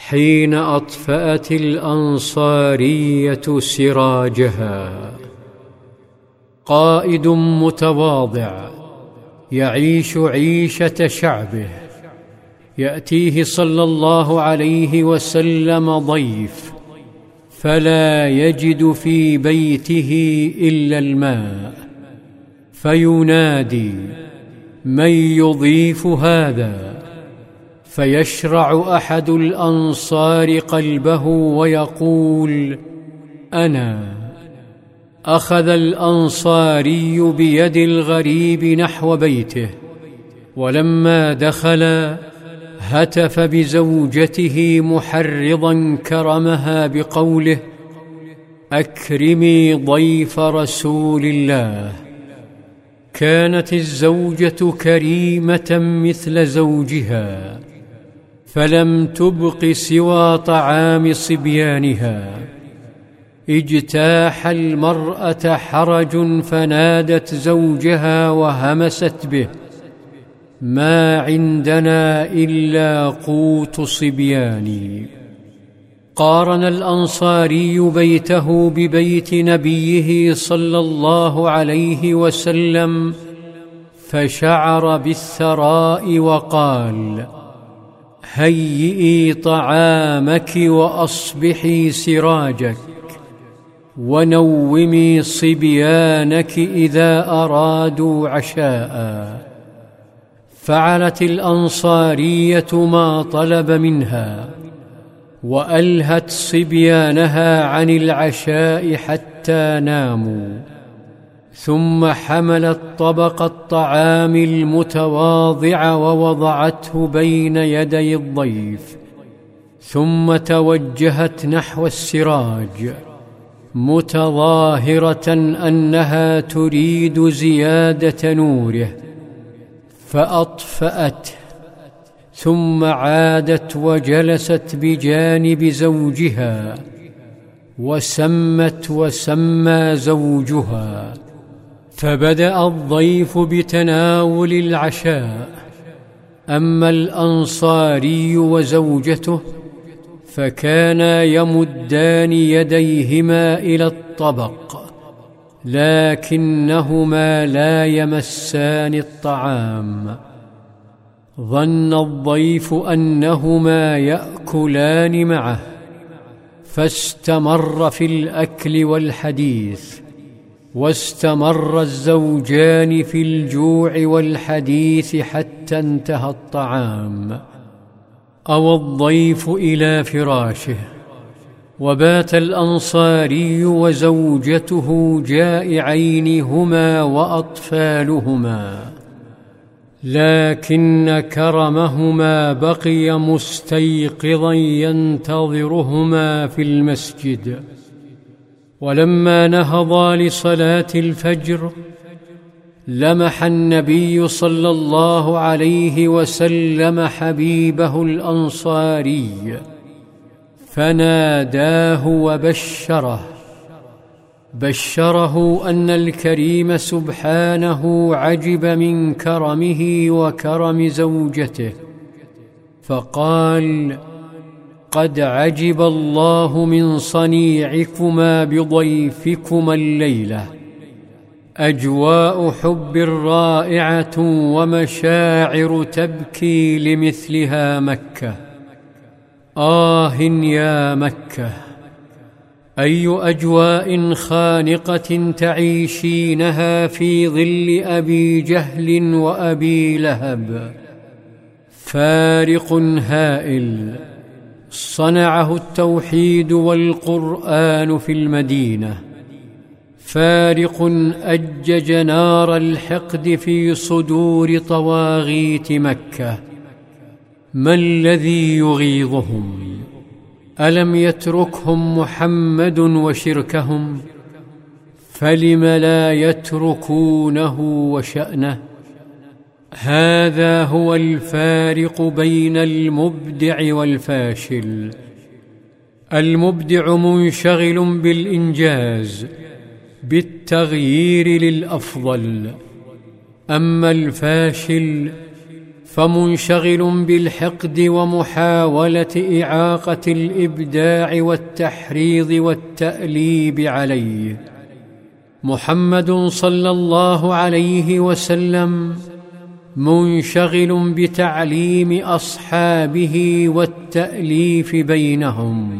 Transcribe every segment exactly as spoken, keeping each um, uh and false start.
حين أطفأت الأنصارية سراجها. قائد متواضع يعيش عيشة شعبه، يأتيه صلى الله عليه وسلم ضيف فلا يجد في بيته إلا الماء، فينادي: من يضيف هذا؟ فيشرع أحد الأنصار قلبه ويقول: أنا. أخذ الأنصاري بيد الغريب نحو بيته، ولما دخل هتف بزوجته محرضا كرمها بقوله: أكرمي ضيف رسول الله. كانت الزوجة كريمة مثل زوجها، فلم تبق سوى طعام صبيانها. اجتاح المرأة حرج فنادت زوجها وهمست به: ما عندنا إلا قوت صبياني. قارن الأنصاري بيته ببيت نبيه صلى الله عليه وسلم، فشعر بالثراء وقال: هيئي طعامك وأصبحي سراجك، ونومي صبيانك إذا أرادوا عشاء. فعلت الأنصارية ما طلب منها، وألهت صبيانها عن العشاء حتى ناموا، ثم حملت طبق الطعام المتواضع ووضعته بين يدي الضيف، ثم توجهت نحو السراج متظاهرة أنها تريد زيادة نوره، فأطفأته، ثم عادت وجلست بجانب زوجها، وسمت وسمى زوجها. فبدأ الضيف بتناول العشاء، أما الأنصاري وزوجته فكانا يمدان يديهما إلى الطبق، لكنهما لا يمسان الطعام. ظن الضيف أنهما يأكلان معه، فاستمر في الأكل والحديث، واستمر الزوجان في الجوع والحديث حتى انتهى الطعام. أوى الضيف إلى فراشه، وبات الأنصاري وزوجته جائعين هما وأطفالهما، لكن كرمهما بقي مستيقظا ينتظرهما في المسجد. ولما نهضا لصلاة الفجر لمح النبي صلى الله عليه وسلم حبيبه الأنصاري، فناداه وبشره بشره أن الكريم سبحانه عجب من كرمه وكرم زوجته، فقال: قد عجب الله من صنيعكما بضيفكما الليلة. أجواء حب رائعة ومشاعر تبكي لمثلها مكة. آه يا مكة، أي أجواء خانقة تعيشينها في ظل أبي جهل وأبي لهب. فارق هائل صنعه التوحيد والقرآن في المدينة، فارق أجج نار الحقد في صدور طواغيت مكة. ما الذي يغيظهم؟ ألم يتركهم محمد وشركهم؟ فلم لا يتركونه وشأنه؟ هذا هو الفارق بين المبدع والفاشل. المبدع منشغل بالإنجاز، بالتغيير للأفضل، أما الفاشل فمنشغل بالحقد ومحاولة إعاقة الإبداع والتحريض والتأليب عليه. محمد صلى الله عليه وسلم منشغل بتعليم أصحابه والتأليف بينهم.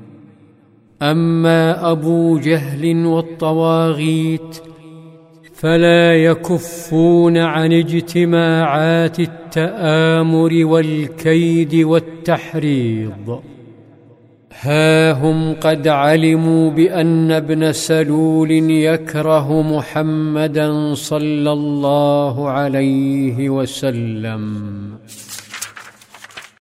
أما أبو جهل والطواغيت فلا يكفون عن اجتماعات التآمر والكيد والتحريض. ها هم قد علموا بأن ابن سلول يكره محمدا صلى الله عليه وسلم.